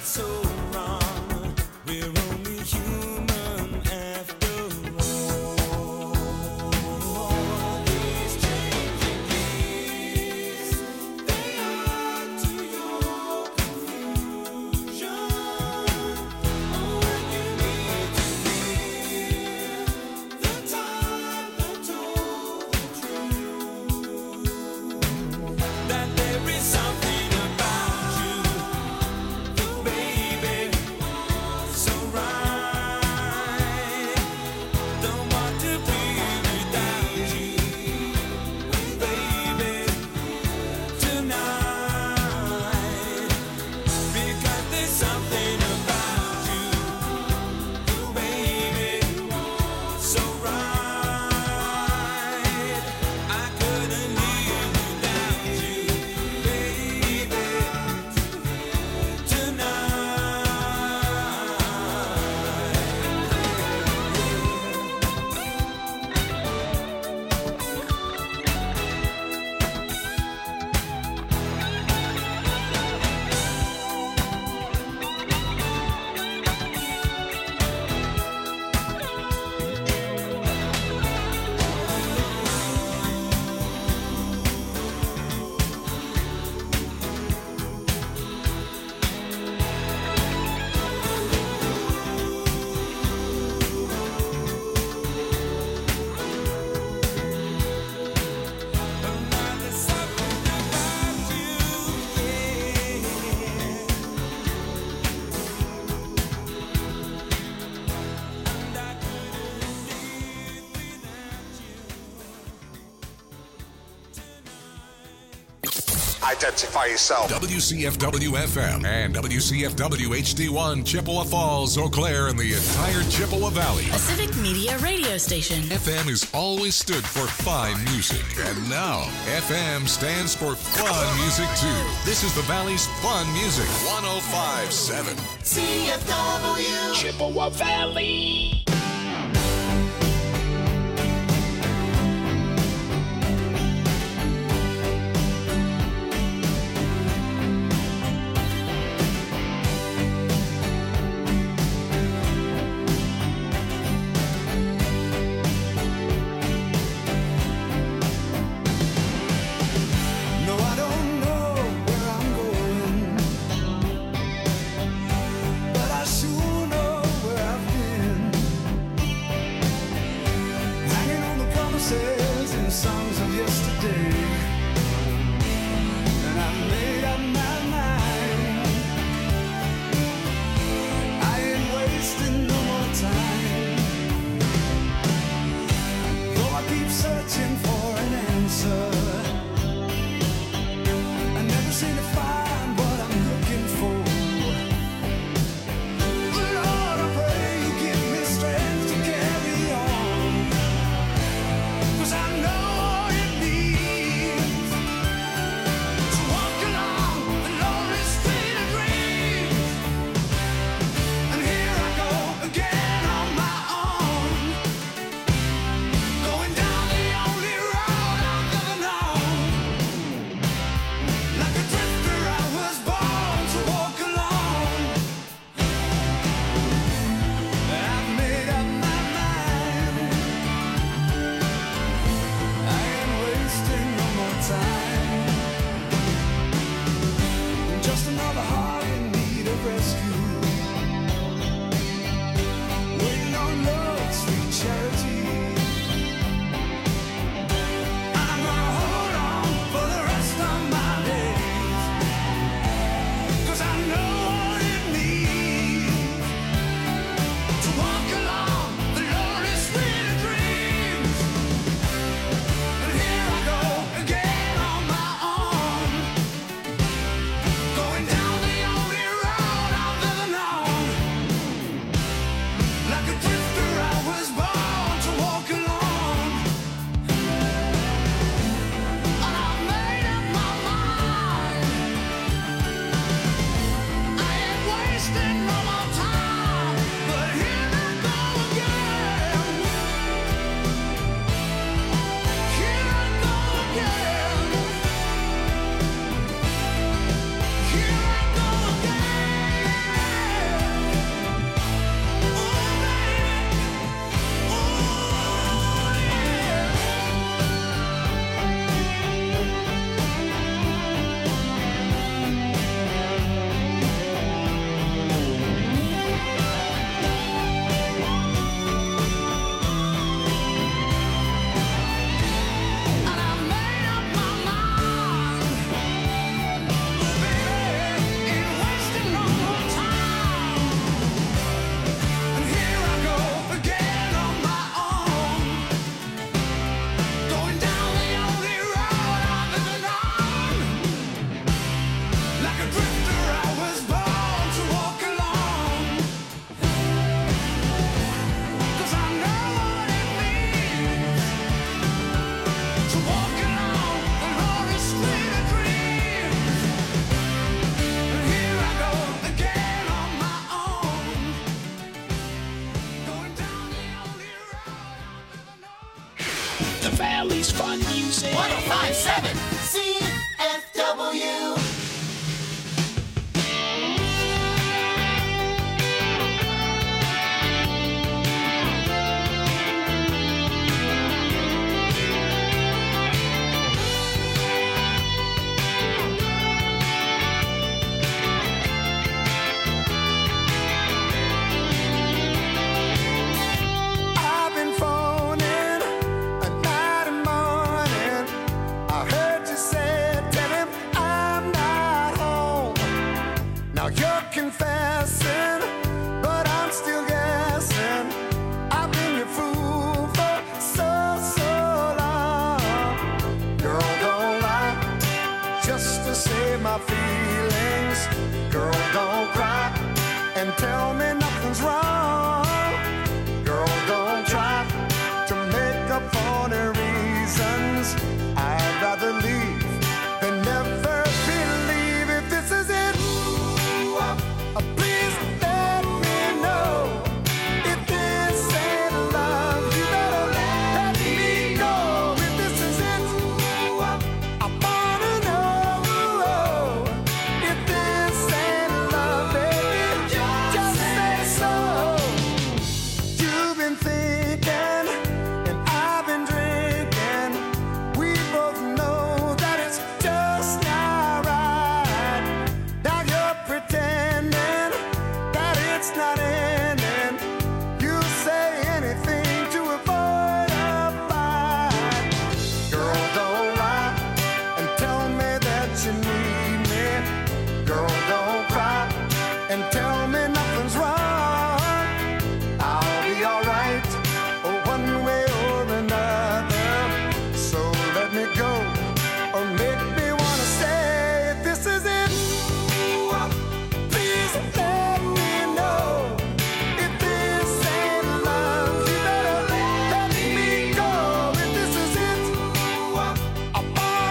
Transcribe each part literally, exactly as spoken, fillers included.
Identify yourself. W C F W F M and W C F W H D one, Chippewa Falls, Eau Claire, and the entire Chippewa Valley. A civic media radio station. F M has always stood for fine music. And now, F M stands for fun music, too. This is the Valley's fun music. one oh five point seven. C F W. Chippewa Valley. But I sure know where I've been. Valley's Fun Music. one oh five point seven C F W.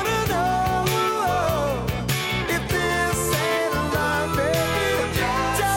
Just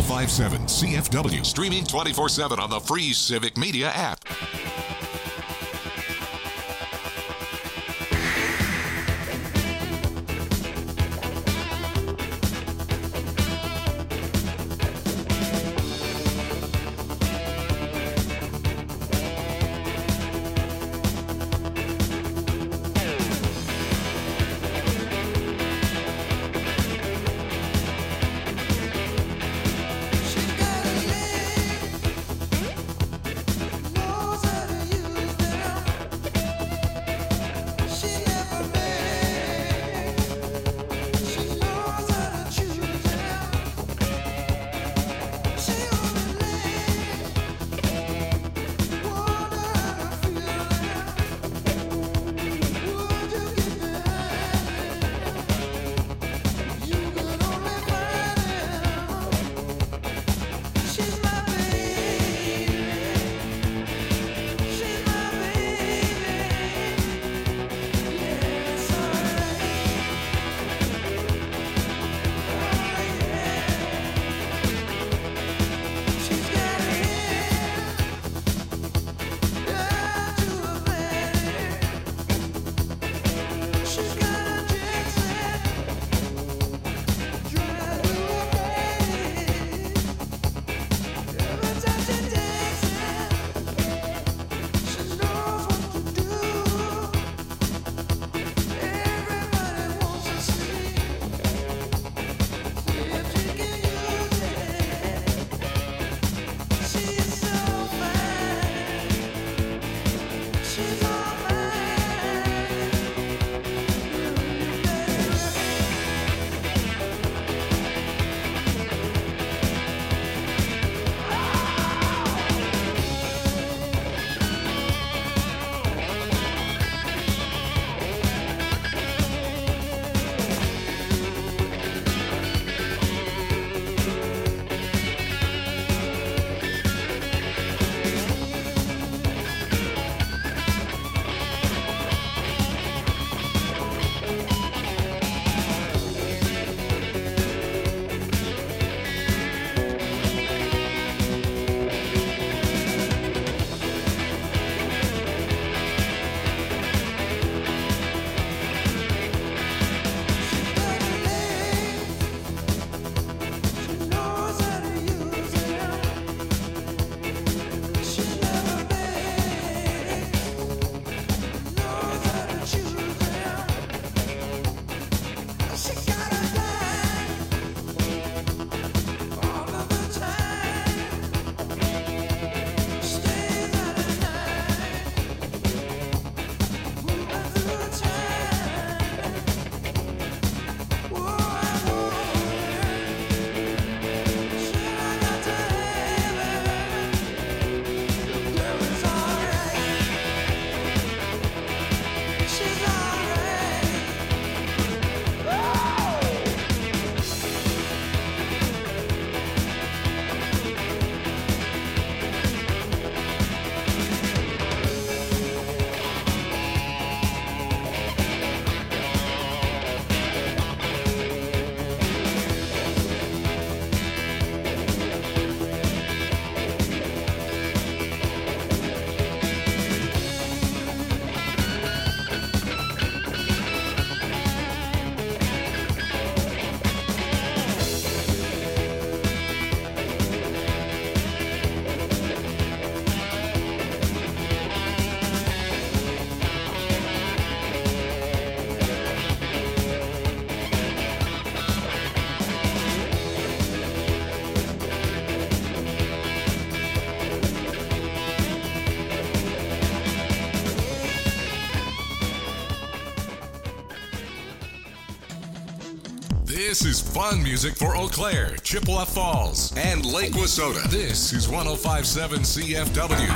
five seven C F W. Streaming twenty-four seven on the free Civic Media app. This is fun music for Eau Claire, Chippewa Falls, and Lake Wissota. This is one oh five point seven C F W.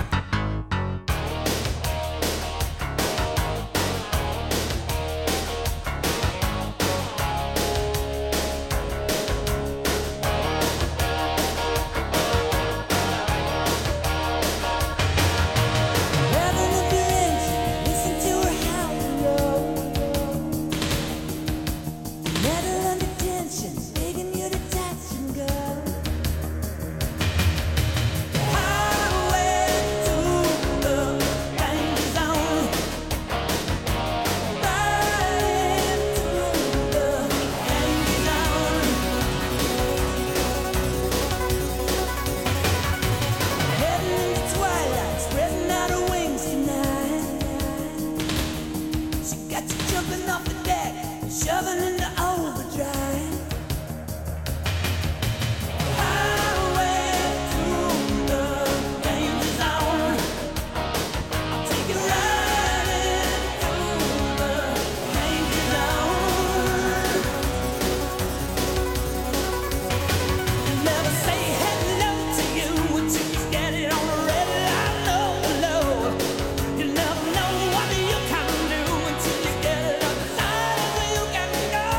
Metal under tension, begging you to touch and go. You never know what you can do until you get it up the line where you can go.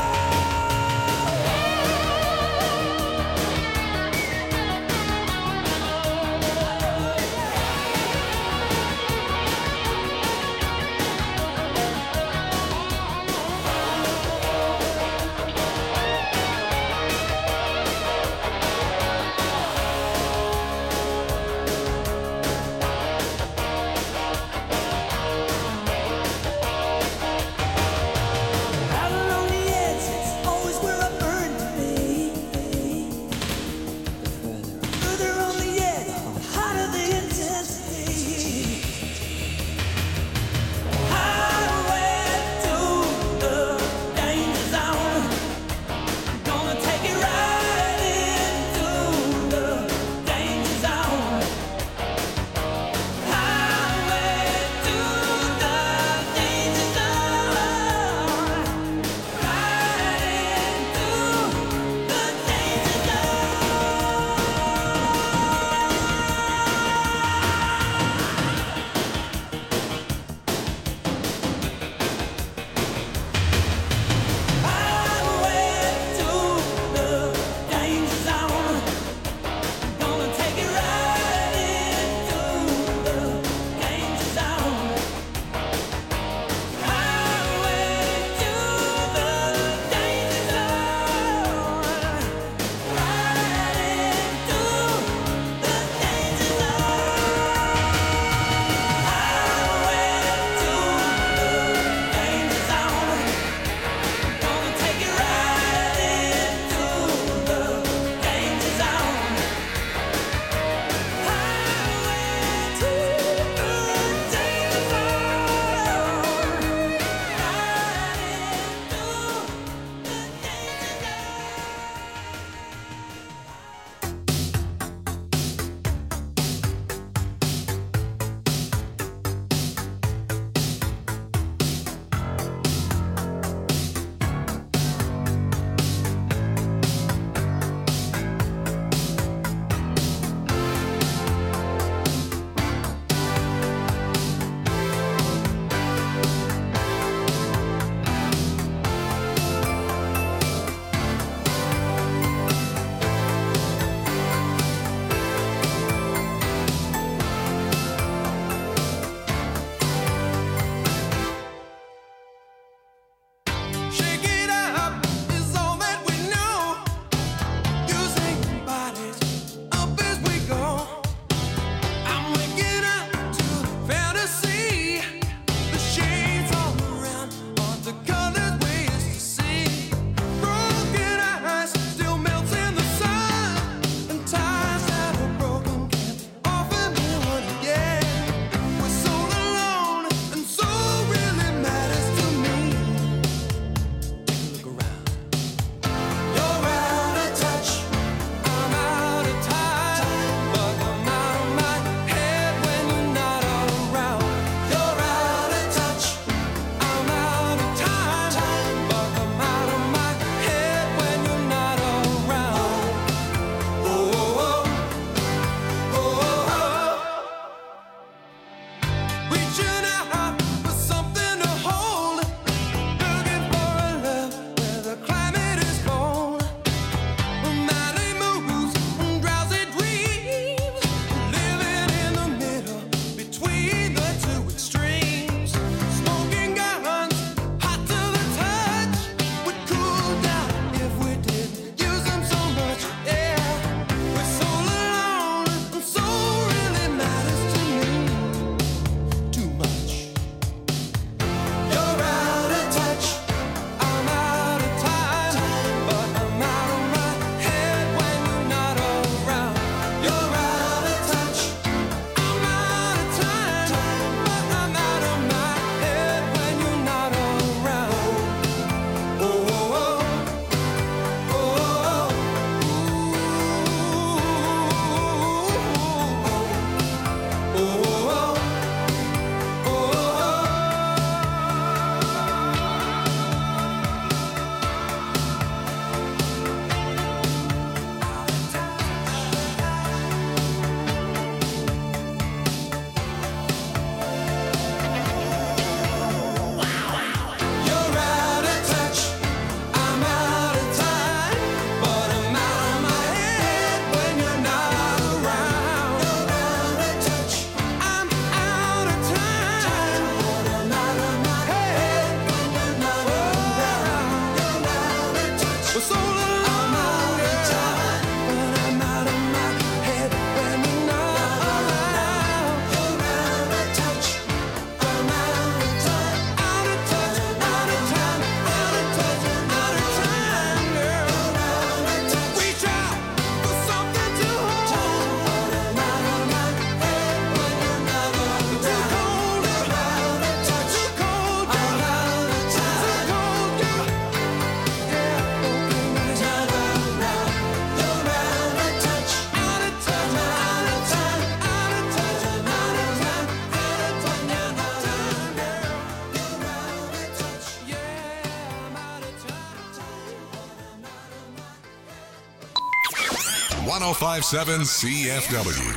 one oh five point seven C F W.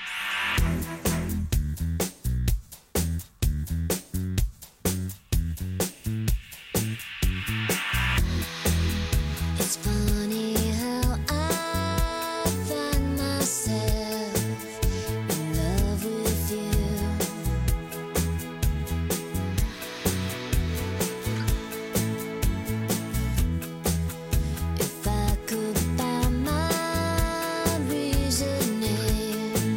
It's funny how I find myself in love with you. If I could find my reasoning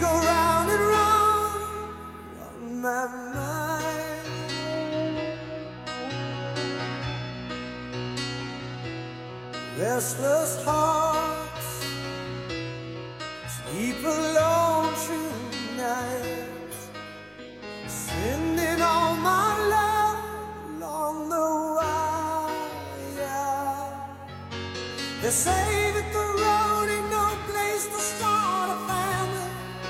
go round and round on my mind. Restless hearts sleep alone through nights, sending all my love along the wire. They say that the road ain't no place to start a family.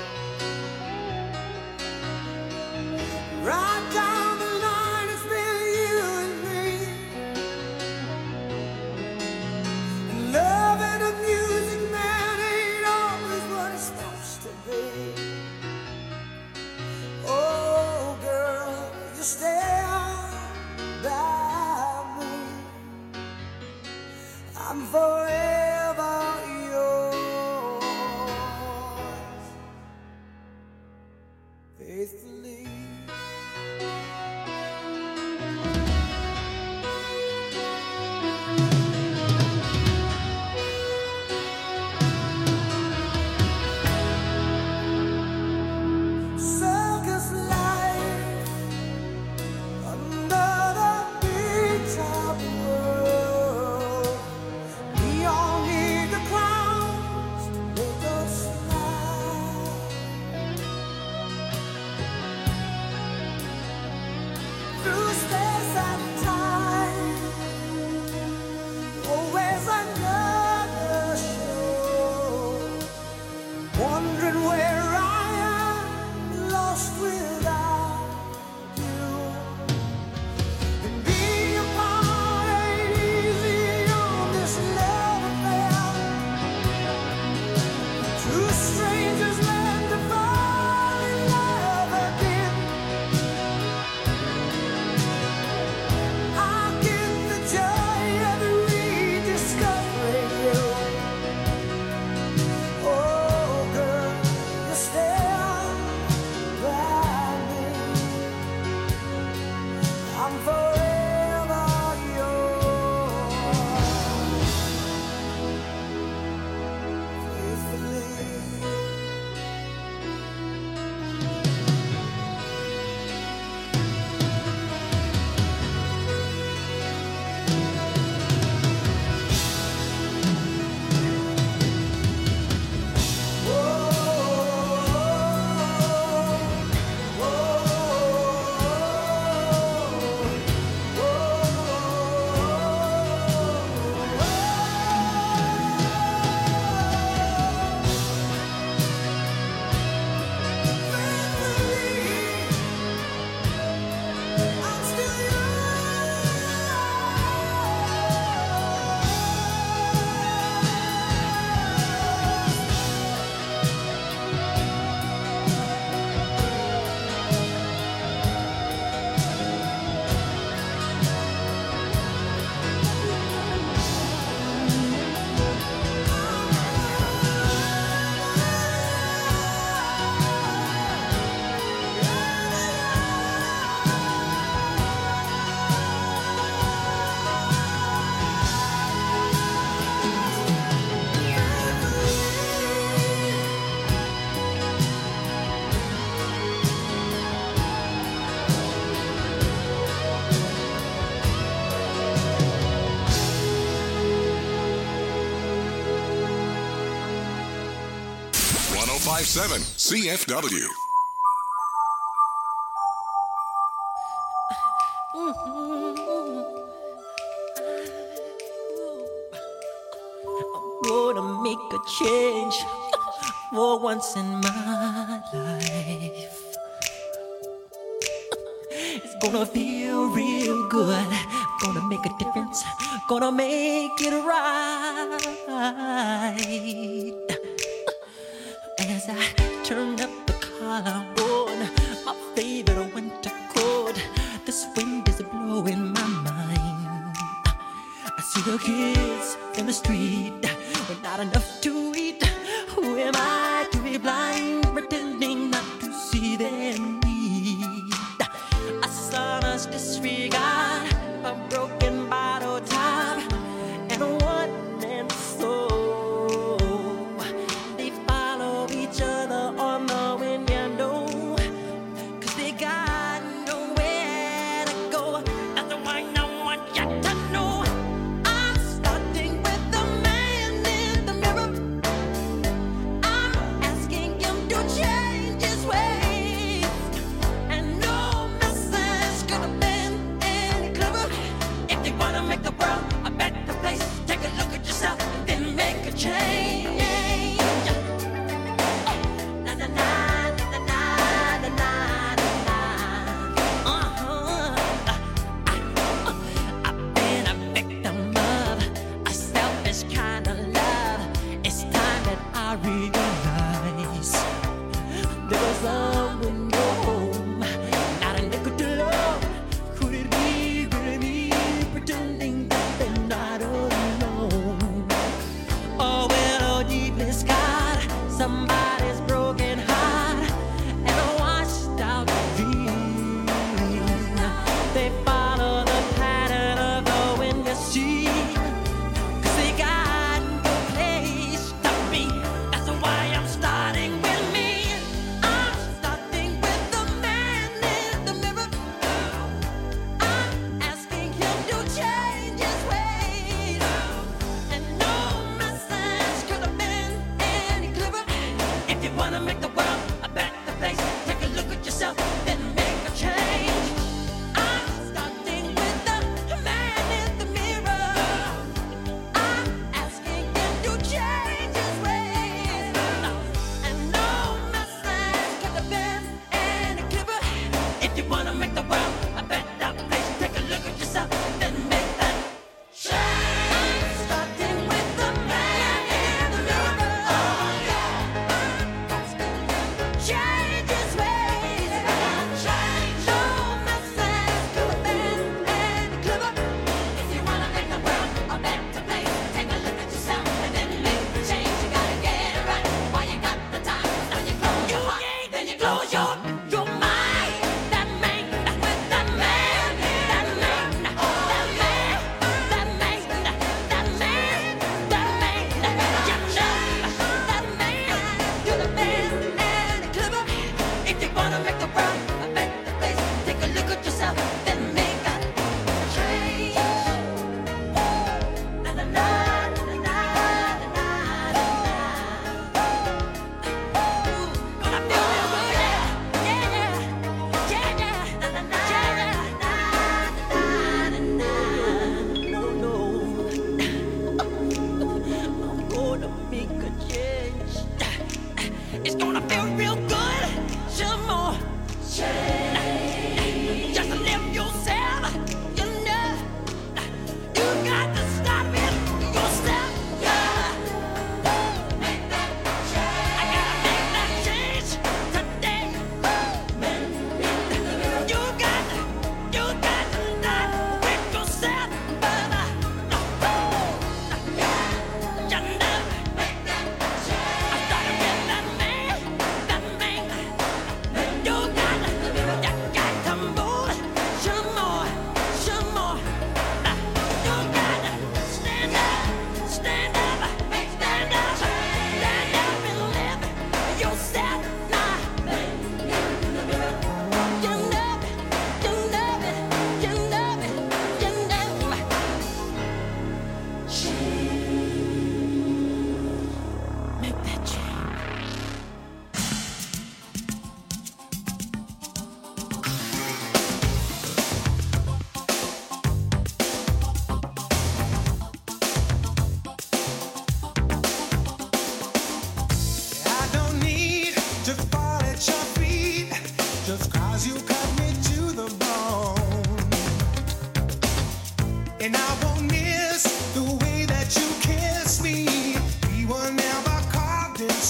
Right down the line, it's been you and me. And love and the music, man, ain't always what it's supposed to be. Oh, girl, you stand by me. I'm forever yours, faithfully. Circus life under the big top world. We all need the clowns to make us smile. Through space and time, always another show. Wondering where I am, lost without you. And being apart ain't easy on this love affair. Two strangers learn to fall in love again. I'll get the joy of rediscovering you. Oh, girl, you stand by me. I'm forever yours, faithfully. I'm still one oh five point seven C F W. Gonna make a change for once in my life. It's gonna feel real good. Gonna make a difference. Gonna make it right. As I turn up the collar on my favorite winter coat, this wind is blowing my mind. I see the kids in the street with not enough to eat. Who am I to be blind, pretending not to see their need? A son's disregard, a broken bottle top, and a one-man soul. They follow each other on the The way that you kiss me, we were never carved in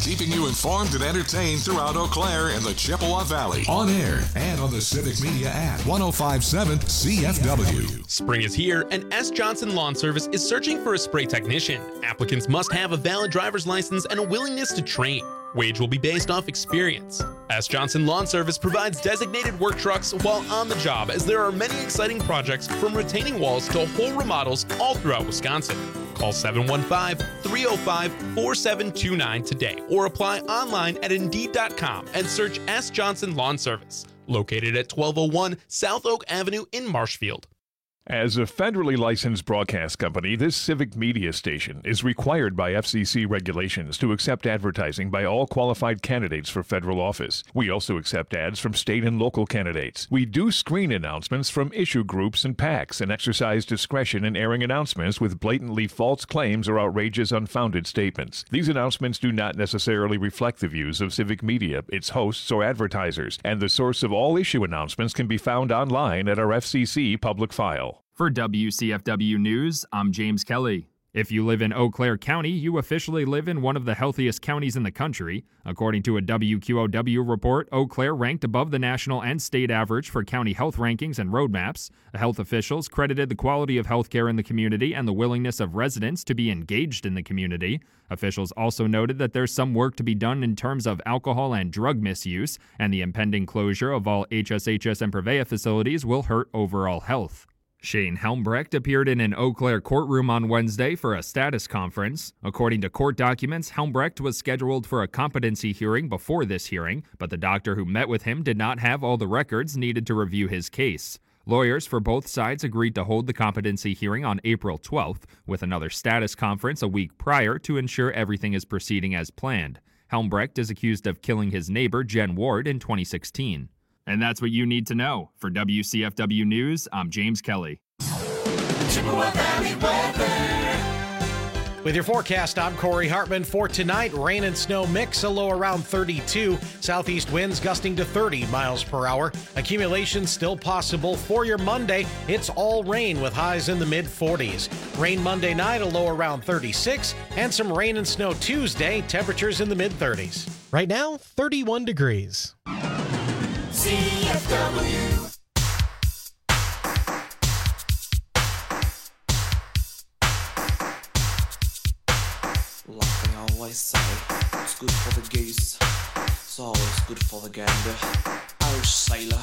keeping you informed and entertained throughout Eau Claire and the Chippewa Valley. On air and on the Civic Media app. ten fifty-seven C F W. Spring is here, and S. Johnson Lawn Service is searching for a spray technician. Applicants must have a valid driver's license and a willingness to train. Wage will be based off experience. S. Johnson Lawn Service provides designated work trucks while on the job, as there are many exciting projects from retaining walls to whole remodels all throughout Wisconsin. Call seven one five, three oh five, four seven two nine today or apply online at Indeed dot com and search S. Johnson Lawn Service, located at twelve oh one South Oak Avenue in Marshfield. As a federally licensed broadcast company, this Civic Media station is required by F C C regulations to accept advertising by all qualified candidates for federal office. We also accept ads from state and local candidates. We do screen announcements from issue groups and PACs and exercise discretion in airing announcements with blatantly false claims or outrageous, unfounded statements. These announcements do not necessarily reflect the views of Civic Media, its hosts, or advertisers, and the source of all issue announcements can be found online at our F C C public file. For W C F W News, I'm James Kelly. If you live in Eau Claire County, you officially live in one of the healthiest counties in the country. According to a W Q O W report, Eau Claire ranked above the national and state average for county health rankings and roadmaps. Health officials credited the quality of health care in the community and the willingness of residents to be engaged in the community. Officials also noted that there's some work to be done in terms of alcohol and drug misuse, and the impending closure of all H S H S and Prevea facilities will hurt overall health. Shane Helmbrecht appeared in an Eau Claire courtroom on Wednesday for a status conference. According to court documents, Helmbrecht was scheduled for a competency hearing before this hearing, but the doctor who met with him did not have all the records needed to review his case. Lawyers for both sides agreed to hold the competency hearing on April twelfth, with another status conference a week prior to ensure everything is proceeding as planned. Helmbrecht is accused of killing his neighbor, Jen Ward, in twenty sixteen. And that's what you need to know. For W C F W News, I'm James Kelly. Chippewa Valley weather. With your forecast, I'm Corey Hartman. For tonight, rain and snow mix, a low around thirty-two. Southeast winds gusting to thirty miles per hour. Accumulation still possible for your Monday. It's all rain with highs in the mid forties. Rain Monday night, a low around thirty-six. And some rain and snow Tuesday, temperatures in the mid thirties. Right now, thirty-one degrees. C F W. Like they always say, it's good for the goose, it's always good for the gander. Irish sailor.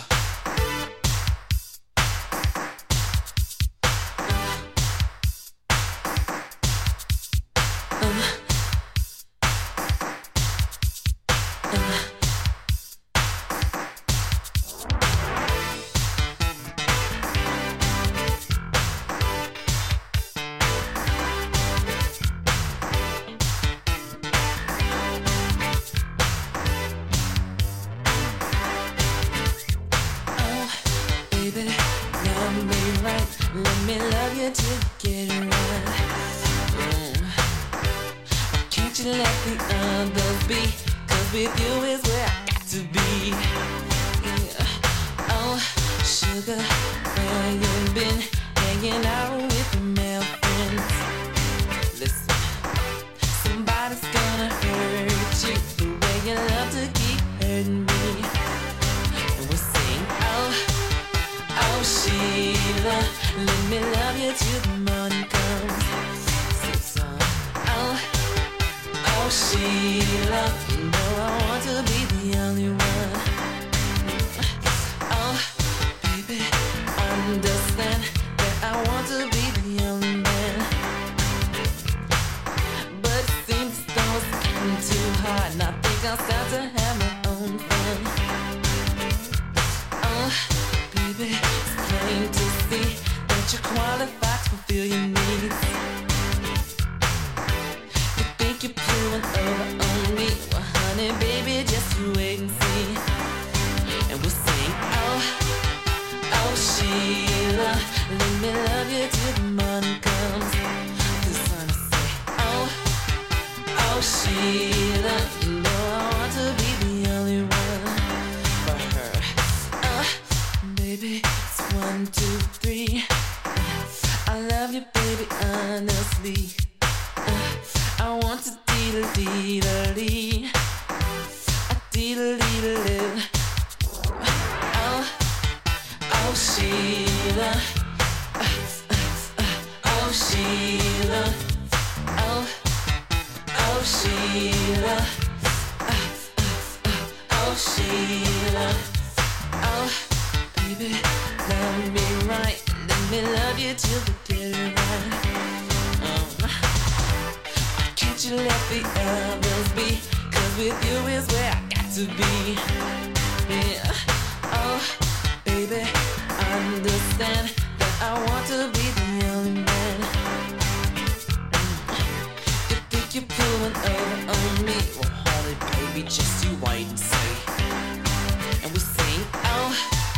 honestly. Uh, I want to deal, deal, deal. Oh, Sheila. Uh, uh, uh, oh, Sheila. Oh, baby, love me right. Let me love you till the day right. Um, can't you let the others be? Cause with you is where I got to be. Yeah. Oh, baby, understand that I want to be the only man. You think you're pulling over on me? Well, hold it, baby, just you wait and see. And we sing, oh.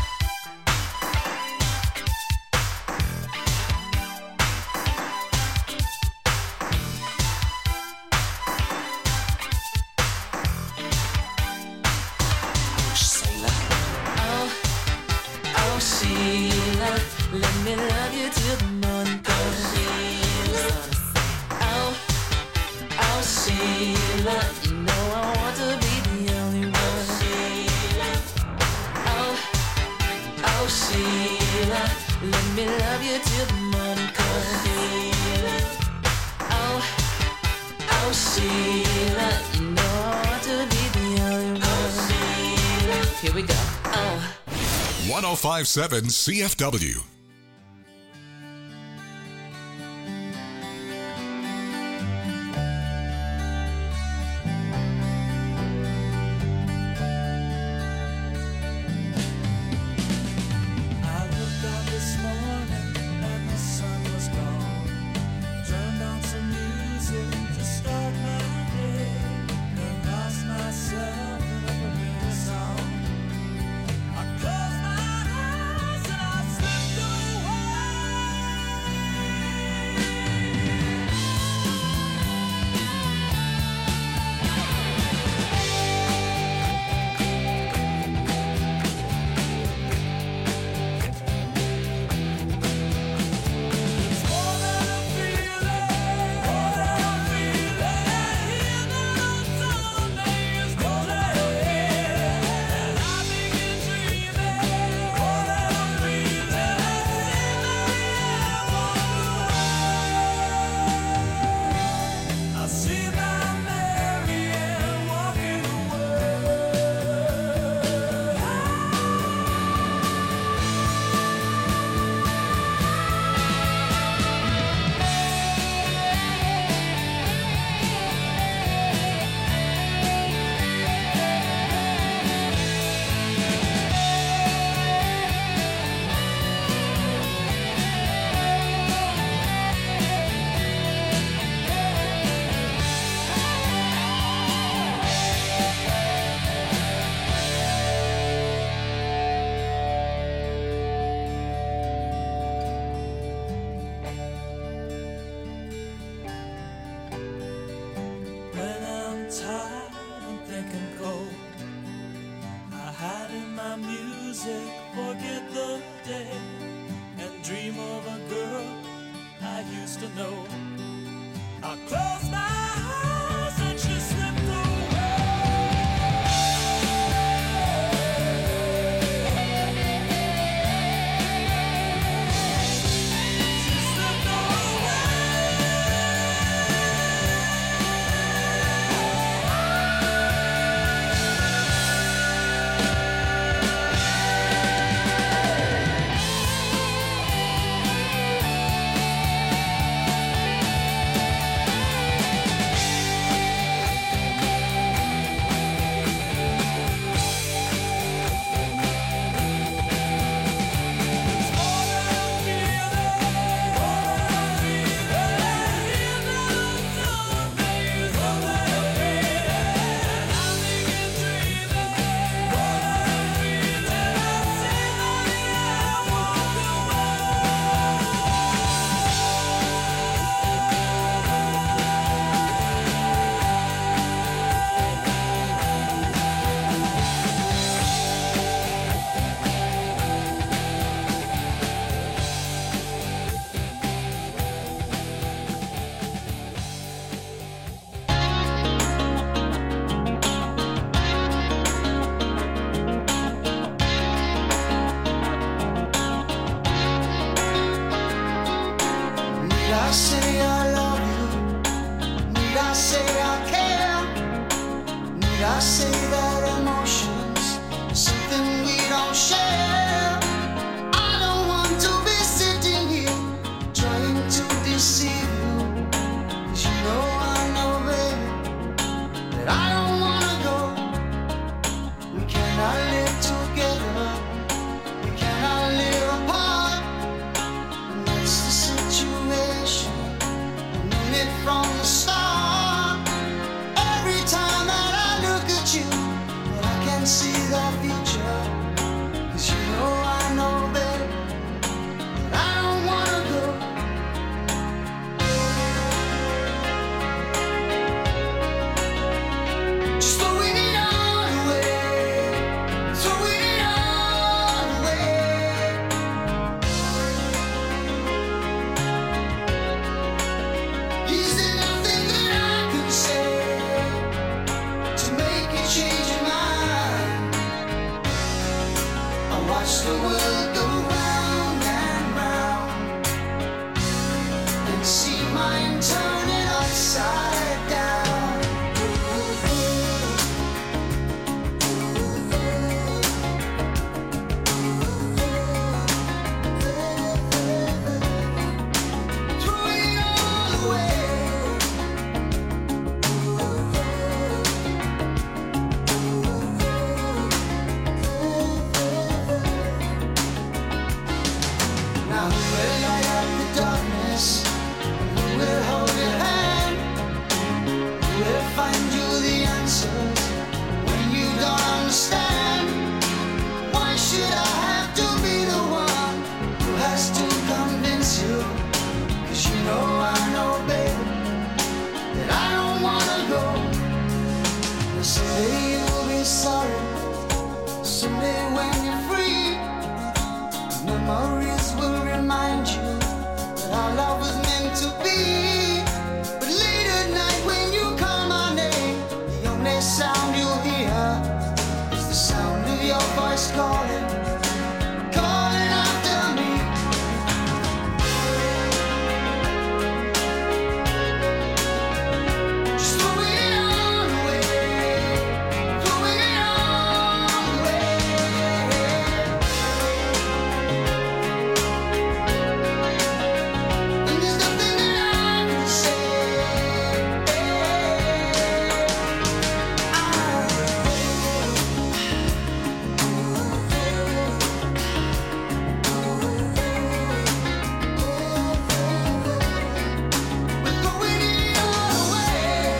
Sheila, let me love you till the morning comes. Sheila, oh, oh Sheila, you know I want to be the only one. Sheila, oh, oh Sheila, let me love you till the morning comes. Sheila, oh, oh Sheila, you know I want to be the only one. Sheila, here we go, oh. one oh five point seven C F W. I close my eyes and I slip through say that emotions are something we don't share. I don't want to be sitting here trying to deceive you, 'cause you know I know, baby, that I don't wanna go. We cannot live together, we cannot live apart, and that's the situation. I knew it from the start. Every time that I look at you, well, I can see the future, 'cause you know I know, baby, that I don't wanna go. Just throwing it all away, throwing it all away. Is there nothing that I can say to make you change your mind? I watch the world go round and round and see mine turning upside down. Throwing it all away. Now who will light up the darkness? Who will hold your hand? Who will find you the answers when you don't understand? Why should I have to be the one who has to convince you? 'Cause you know I know, baby, that I don't wanna go. Someday you'll be sorry. Someday when you're free, memories will remind you that our love was meant to be. But late at night when you call my name, the only sound you'll hear is the sound of your voice calling, calling after me. Just throwing it all away, throwing it all away. And there's nothing that I can say. We're throwing it all away.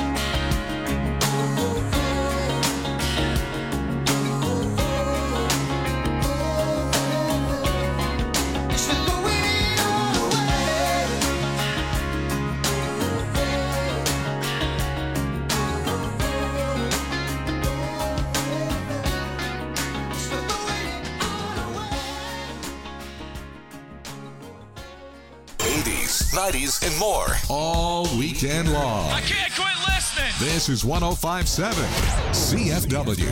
Just we're throwing it all away. Just we're throwing it all away. eighties, nineties, and more. All weekend long. I can't quit listening. This is one oh five point seven C F W.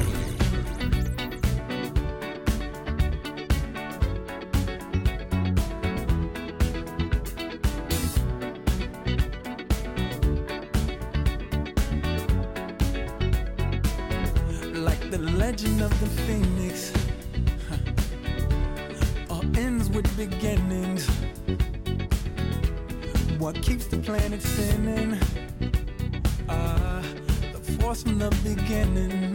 Like the legend of the phoenix, huh, all ends with beginnings. What keeps the planet spinning? Ah, the force from the beginning.